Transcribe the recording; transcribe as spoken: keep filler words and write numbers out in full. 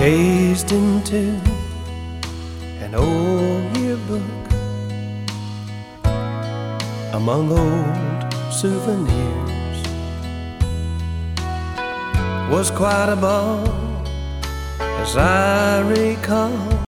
gazed into an old yearbook among old souvenirs. Was quite a ball, as I recall,